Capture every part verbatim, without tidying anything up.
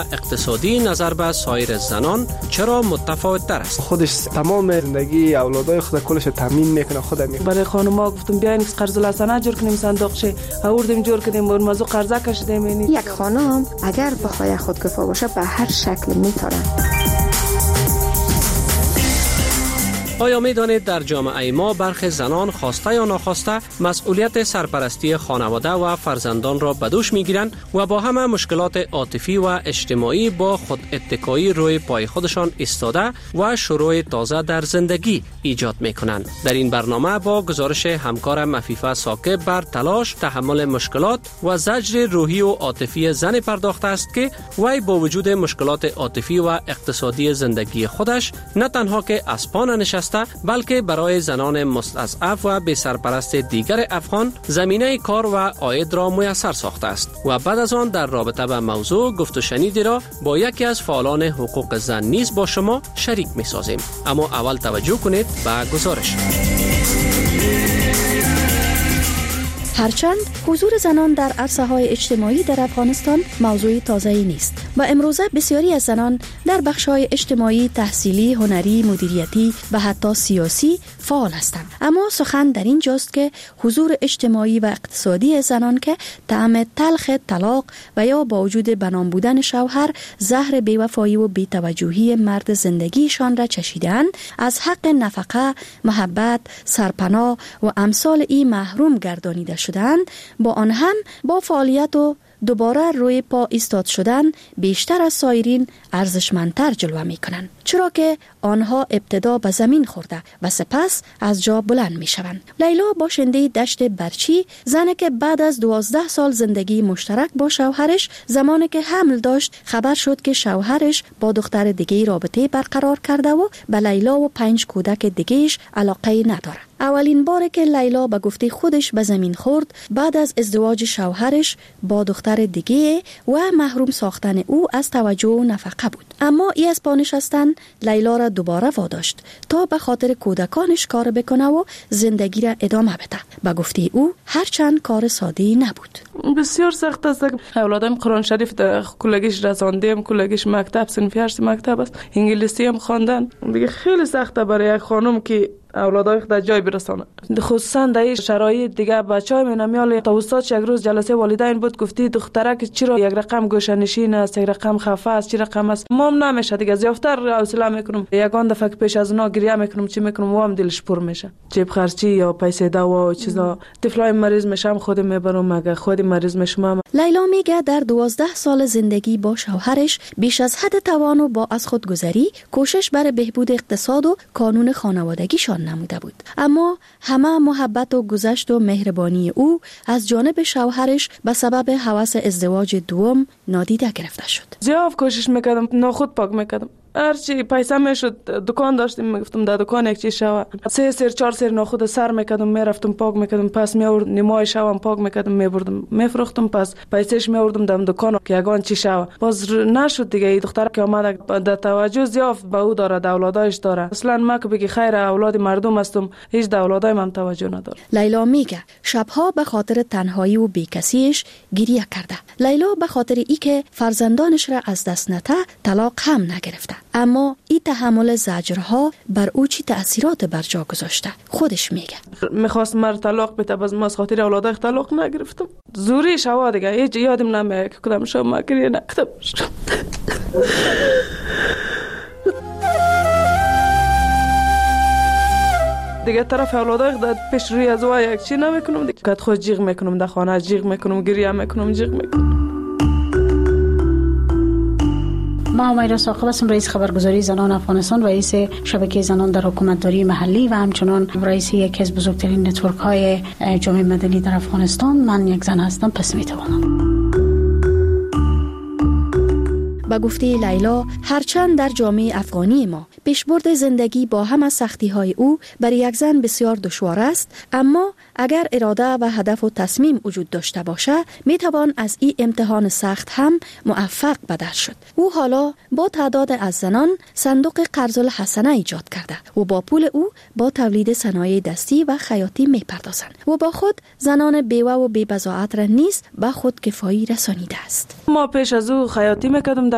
اقتصادی نظر به سایر زنان چرا متفاوت تر است؟ خودش تمام زندگی اولادای خود کلش تامین میکنه. خود می برای خانم‌ها گفتم بیاین قرض الحسنه جور کنیم، صندوقش آوردیم جور کردیم، اون موضوع قرضه کشیدیم. یک خانم اگر بخواد خودکفا باشه به هر شکل میتونه. آیا می دانید در جامعه ما برخی زنان خواسته یا ناخواسته مسئولیت سرپرستی خانواده و فرزندان را به دوش می گیرند و با همه مشکلات عاطفی و اجتماعی با خود اتکایی روی پای خودشان ایستاده و شروع تازه در زندگی ایجاد می کنند. در این برنامه با گزارش همکار مفیفه ساکب بر تلاش، تحمل مشکلات و زجر روحی و عاطفی زن پرداخته است که وی با وجود مشکلات عاطفی و اقتصادی زندگی خودش نه تنها که از پا نشسته بلکه برای زنان مستضعف و بی سرپرست دیگر افغان زمینه کار و عاید را میسر ساخته است و بعد از آن در رابطه به موضوع گفت و شنیدی را با یکی از فعالان حقوق زن نیز با شما شریک می سازیم. اما اول توجه کنید به گزارش. هرچند حضور زنان در عرصه‌های اجتماعی در افغانستان موضوع تازه‌ای نیست و امروزه بسیاری از زنان در بخش‌های اجتماعی، تحصیلی، هنری، مدیریتی و حتی سیاسی فعال هستند. اما سخن در این جاست که حضور اجتماعی و اقتصادی زنان که طعم تلخ طلاق و یا با وجود بنام بودن شوهر زهر بی‌وفایی و بی‌توجهی مرد زندگیشان را چشیدند، از حق نفقه، محبت، سرپناه و امثال این محروم گردانیده شدند، با آن هم با فعالیت و دوباره روی پا ایستاد شدن بیشتر از سایرین ارزشمندتر جلوه می کنند، چرا که آنها ابتدا به زمین خورده و سپس از جا بلند می شوند. لیلا باشنده دشت برچی، زنی که بعد از دوازده سال زندگی مشترک با شوهرش زمانی که حمل داشت خبر شد که شوهرش با دختر دیگه رابطه برقرار کرده و به لیلا و پنج کودک دیگهش علاقه نداره. اولین باره که لیلا به گفته خودش به زمین خورد بعد از ازدواج شوهرش با دختر دیگه و محروم ساختن او از توجه و نفقه بود. اما ای از پا نشستن لیلا را دوباره واداشت تا به خاطر کودکانش کار بکنه و زندگی را ادامه بده. به گفته او هرچند کار ساده‌ای نبود. بسیار سخت است. اولادم قرآن شریف در کلگیش رساندیم، کلگیش مکتب سنفی هشت مکتب است، انگلیسی هم خواندن. دیگه خیلی سخته برای یک خانم که اولادای خود جای برسانه، خصوصا در این شرایط. دیگه بچه‌ها مینمیال تا استاد یک روز جلسه والدین بود، گفتی دختره که چرا یک رقم گوشه‌نشین است، یک رقم خفه است، چی رقم است. مام نمیشه دیگه، زیافتر حوصله میکنم. یگان دفعه که پیش از اونا گریه میکنم، چی میکنم، وام دلش پر میشه. جیب خرچی یا پیسه دوا و چیزا. طفلای مریض میشم خودم میبرم، مگه خودم مریض میشم. لیلا میگه در دوازده سال زندگی با شوهرش بیش از حد توان و با از خودگذری کوشش برای بهبود اقتصاد و قانون خانوادگیشان نموده بود، اما همه محبت و گذشت و مهربانی او از جانب شوهرش به سبب هوس ازدواج دوم نادیده گرفته شد. زیاد کوشش میکردم، ناخود پاک میکردم. هرچی پیسه میشد دکان داشتیم، میگفتم در دکان یک چیز شوا سه سر چهار سر ناخود سر میکردم، میرفتم پاک میکردم، پس میآورد نیمای شوام پاک میکردم، میبردم میفروختم، پس پیسهش میآوردم در دکان که یگان چی شوا. باز نشد دیگه. این دختر که اومد در توجه زیاد به او داره، در اولادایش داره. اصلا ما که بگی خیر اولاد مردم هستم، هیچ در اولادای من توجه نداره. لیلا میگه شبها به خاطر تنهایی و بیکسیش گریه کرده. لیلا به خاطر ای که فرزندانش را از دست نده طلاق هم نگرفته، اما این تحمل زجرها بر او چی تأثیرات بر جا گذاشته خودش میگه. میخواست مر طلاق بده، باز ما از خاطر اولادای طلاق نگرفتم. زوری شوا دیگه، هیچ یادم نمیاد که کدام شب ما گریه نکردم. دیگه طرف اولادای خود پیش روی از وای یک چی نمیکنم دیگه. کات خود جیغ میکنم، در خانه جیغ میکنم، گریه میکنم، جیغ میکنم. ما همیرا ساقب هستم، رئیس خبرگزاری زنان افغانستان، رئیس شبکه زنان در حکومتداری محلی و همچنان رئیس یکی از بزرگترین نتورک های جامعه مدنی در افغانستان. من یک زن هستم، پس میتوانم. با گفته لیلا هرچند در جامعه افغانی ما پیشبرد زندگی با همه سختی‌های او برای یک زن بسیار دشوار است، اما اگر اراده و هدف و تصمیم وجود داشته باشه میتوان از این امتحان سخت هم موفق به دست شد. او حالا با تعداد از زنان صندوق قرض الحسنه ایجاد کرده و با پول او با تولید صنایع دستی و خیاطی میپردازند و با خود زنان بیوه و بی‌بضاعت را نیز به خود کفایی رسانیده است. ما پیش از او خیاطی میکردم، در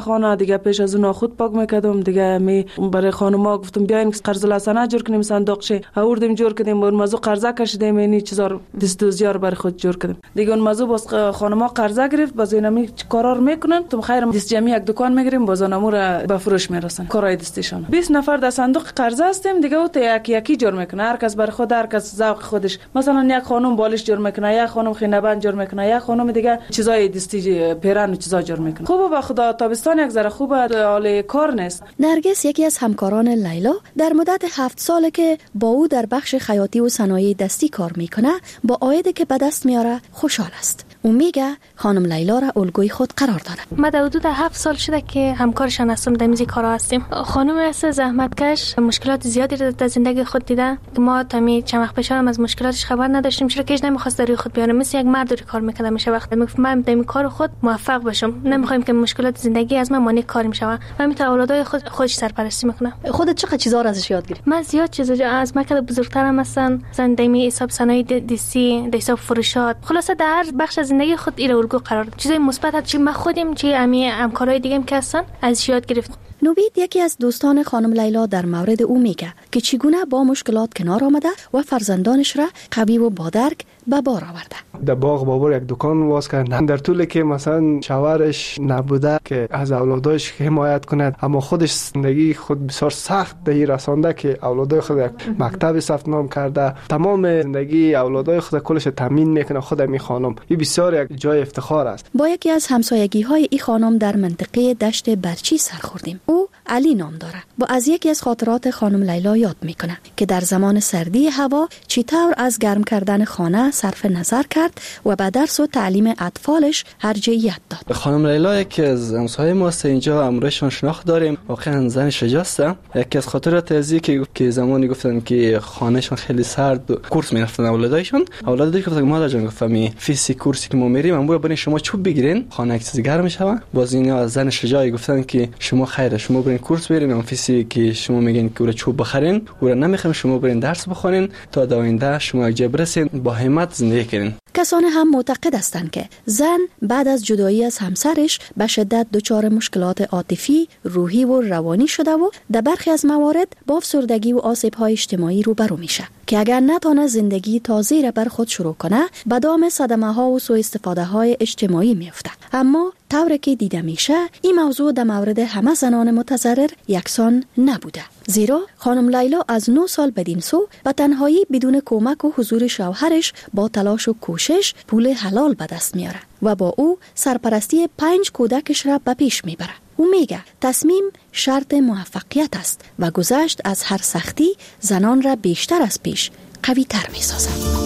خانه دیگه. پیش از اون خود پاک میکردم دیگه. می برای خانوما گفتم بیاین قرض الحسنه جور کنیم، صندوقش آوردیم جور کردیم، اون موضوع قرضه کشیدیم، اینی چیزا دستوزیار برای خود جور کردیم دیگه. اون موضوع باز خانوما قرضه گرفت، باز اینا می کارا رو میکنن. تو خیر دست جمعی یک دکان میگیریم، باز اونمو رو به فروش میرسن کارای دستشون. بیست نفر در صندوق قرضه هستیم دیگه. تو یکی یکی جور میکنه، هر کس برای خود، هر کس ذوق خودش. مثلا یک خانم بالش جور میکنه، یک خانم خینه‌بند جور میکنه، یک خانم دیگه چیزای دستی پیرن و چیزا جور میکنه. خوبه به خدا تابستان یک ذره خوبه، حال کار نیست. نرگس یکی از همکاران لیلا در مدت هفت ساله که با او در بخش خیاطی و صنایع دستی کار میکنه، با عایدی که به دست میاره خوشحال است. او میگه خانم لیلا را الگوی خود قرار داره. ما در حدود هفت سال شده که همکارشان هستم، در میزی کارا هستیم. خانم است زحمتکش، مشکلات زیادی رو در زندگی خود دیده. ما تمی چند وقت پیش هم از مشکلاتش خبر نداشتیم، چرا که نمیخواست در روی خود بیاره، مثل یک مرد روی کار میکرد. میشه وقت میگفت من در کار خود موفق بشم، نمیخوایم که مشکلات زندگی از من مانع کار میشه. من میتونم اولادای خود خودش سرپرستی میکنم. خودت چه چیزا رو ازش یاد گرفتی؟ من زیاد چیزا از مکتب بزرگترم هستن، زندگی حساب صنایع دستی، حساب فروشات، خلاصه در هر بخش از زندگی خود ایره الگو قرار داد. چیزای مثبت چی ما خودیم چی امی همکارای دیگه هم که هستن از یاد گرفتیم. نوید یکی از دوستان خانم لیلا در مورد او میگه که چگونه با مشکلات کنار آمده و فرزندانش را قوی و با درک به بار آورده. در باغ بابور یک دکان باز کرد. در طولی که مثلا شوهرش نبوده که از اولادش حمایت کند، اما خودش زندگی خود بسیار سخت به رسانده که اولادای خود یک مکتب ثبت نام کرده، تمام زندگی اولادای خود کلش تامین میکنه. خود می خانم این بسیار یک جای افتخار است. با یکی از همسایگی های این خانم در منطقه دشت برچی سر خوردیم. او علی نام داره. با از یکی از خاطرات خانم لیلا یاد میکنه که در زمان سردی هوا چطور از گرم کردن خانه صرف نظر کرد و به درس و تعلیم اطفالش ارجحیت داد. خانم لیلا یکی از همسایه ماست، اینجا امروزشون شناخت داریم. واقعا زن شجاعت. یکی از خاطرات ازی که که زمانی گفتن که خانهشون خیلی سرد و کورس میرفتن اولادایشون، اولادش گفتن مادر جان گفتم فیزیک کورسی که ما میریم امور برین شما چوب بگیرین، خانه یک چیز گرم میشه. باز اینا از زن شجاعی گفتن که شما خیره، شما برین کورس برین، اون فیزیک که شما میگین که اون چوب بخرین، اون نمیخوایم، شما برین درس بخونین تا در آینده شما یک جای برسین، با همت زندگی کنین. کسان هم معتقد هستند که زن بعد از جدایی از همسرش به شدت دچار مشکلات عاطفی، روحی و روانی شده و در برخی از موارد با افسردگی و آسیب‌های اجتماعی روبرو میشه که اگر نتونه زندگی تازه‌ای را بر خود شروع کنه، به دام صدمه‌ها و سوء استفاده‌های اجتماعی میفته. اما طوری که دیده میشه این موضوع در مورد همه زنان متضرر یکسان نبوده، زیرا خانم لیلا از نه سال بدین سو به تنهایی بدون کمک و حضور شوهرش با تلاش و کوشش پول حلال به دست میاره و با او سرپرستی پنج کودکش را به پیش میبره. او میگه تصمیم شرط موفقیت است و گذشت از هر سختی زنان را بیشتر از پیش قوی تر میسازه.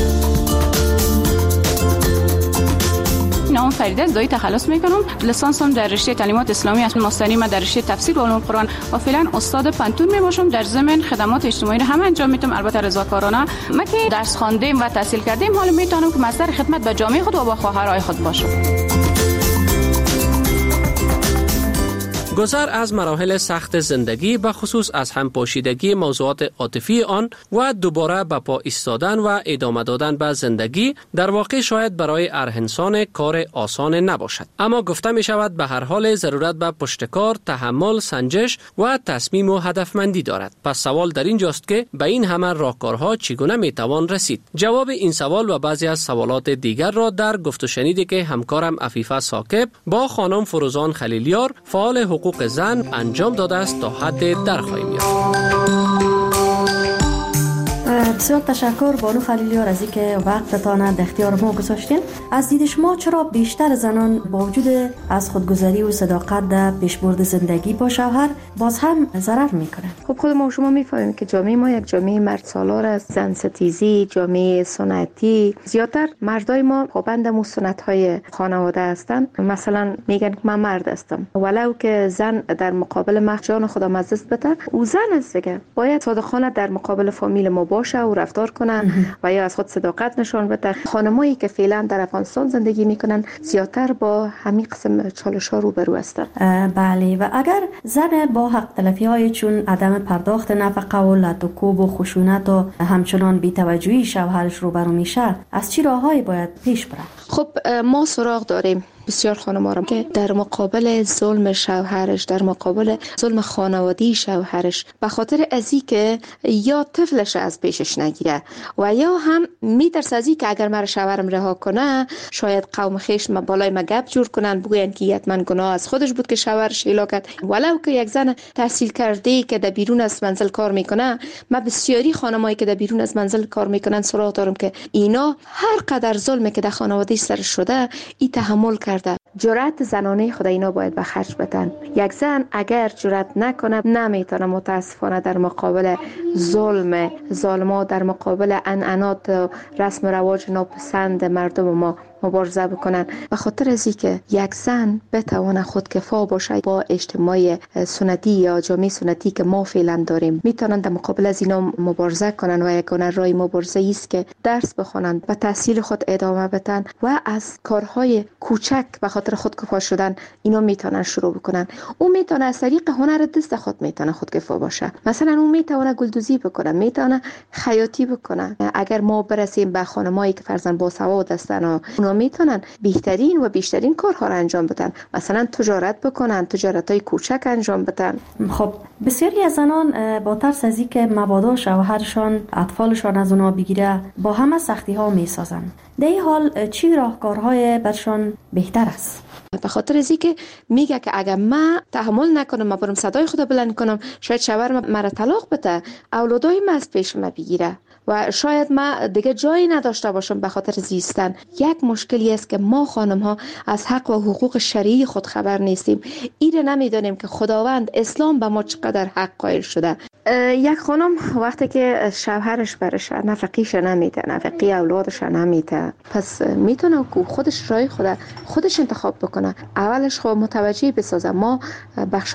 نام فریده از دایی تخلص میکنم. لیسانسم در رشته تعلیمات اسلامی است، ماستری ما در رشته تفسیر و علوم قرآن و فعلا استاد پنتون میباشم. در ضمن خدمات اجتماعی رو هم انجام میدم، البته رضاکارانه. ما که درس خواندیم و تحصیل کردیم، حالا میتونم که مصدر خدمت به جامعه خود و با خواهرای خود باشم. گذر از مراحل سخت زندگی به خصوص از همپاشیدگی موضوعات عاطفی آن و دوباره به پا ایستادن و ادامه دادن به زندگی در واقع شاید برای هر انسان کار آسان نباشد، اما گفته می شود به هر حال ضرورت به پشتکار، تحمل، سنجش و تصمیم و هدفمندی دارد. پس سوال در اینجاست که به این همه راهکارها چگونه می توان رسید؟ جواب این سوال و بعضی از سوالات دیگر را در گفت و شنیدی که همکارم عفیفه ثاقب با خانم فروزان خلیلیار فعال حقوق زن انجام داده است تا حد در خواهیم یافت. بسیار تشکر بانو خلیلیار از اینکه وقتتان در اختیار ما گذاشتین. از دید شما چرا بیشتر زنان با وجود از خودگذری و صداقت در پیشبرد زندگی با شوهر باز هم ضرر میکنن؟ خب خود ما شما میفهمیم که جامعه ما یک جامعه مرد سالار است، زن ستیزی، جامعه سنتی. زیادتر مردای ما پابند مو سنت‌های خانواده هستند. مثلا میگن که من مرد هستم، ولو که زن در مقابل مرد جان خودم عزیز بده، او زن است دیگه، باید صادقانه در مقابل فامیل ما باشه و رفتار کنن و یا از خود صداقت نشان بده. خانمایی که فعلا در افغانستان زندگی میکنن زیادتر با همین قسم چالش‌ها روبرو هستند. بله، و اگر زن با حق تلفی های چون عدم پرداخت نفقه و لط و کوب و خشونت و همچنان بی‌توجهی شوهرش روبرو میشه، از چه راههایی باید پیش بره؟ خب ما سراغ داریم بسیار خانم‌ها که در مقابل ظلم شوهرش، در مقابل ظلم خانوادی شوهرش، به خاطر ازی که یا طفلش از پیشش نگیره و یا هم میترسه ازی که اگر مرا شوهرم رها کنه شاید قوم خیش ما بالای ما گپ جور کنن، بگوین که حتما گناه از خودش بود که شوهرش ایلا کرد. ولو که یک زن تحصیل کرده که در بیرون از منزل کار میکنه، ما بسیاری خانمایی که در بیرون از منزل کار میکنن سراغ دارم که اینا هر قدر ظلمی که در خانواده سر شده ای تحمل کرده. جرأت زنانه خود اینا باید به خرج بدن. یک زن اگر جرأت نکنه نمیتونه متاسفانه در مقابل ظلم ظالما، در مقابل عنعنات رسم و رواج ناپسند مردم ما مبارزه بکنن. به خاطر از اینکه یک زن بتونه خودکفا باشه با اجتماع سنتی یا جامعه سنتی که ما فعلا داریم، میتونن در مقابل از اینا مبارزه کنن و یگانه راه مبارزه است که درس بخونن، به تحصیل خود ادامه بدن و از کارهای کوچک به خاطر خودکفا شدن اینا میتونن شروع بکنن. اون میتونه از طریق هنر دست خود میتونه خودکفا باشه. مثلا اون میتونه گلدوزی بکنه، میتونه خیاطی بکنه. اگر ما برسیم به خانمایی که فرضاً با سواد هستن و اونا میتونن بهترین و بیشترین کارها را انجام بدن، مثلا تجارت بکنن، تجارتای کوچک انجام بدن. خب بسیاری از زنان با ترس از اینکه مبادا شوهرشان اطفالشان از اونا بگیره با همه سختی ها میسازن. در این حال چی راهکارهای برشان بهتر است؟ به خاطر از اینکه میگه که اگر من تحمل نکنم، ما برم صدای خود بلند کنم، شاید شوهرم مرا طلاق بده، اولادای من از پیش من بگیره و شاید ما دیگه جایی نداشته باشم به خاطر زیستن. یک مشکلی است که ما خانم ها از حق و حقوق شرعی خود خبر نیستیم. ایره نمیدانیم که خداوند اسلام به ما چقدر حق قائل شده. یک خانم وقتی که شوهرش برش نفقیش نمیده، نفقی اولادش نمیده، پس میتونه که خودش رای خود خودش انتخاب بکنه. اولش خب متوجه بسازه ما بخش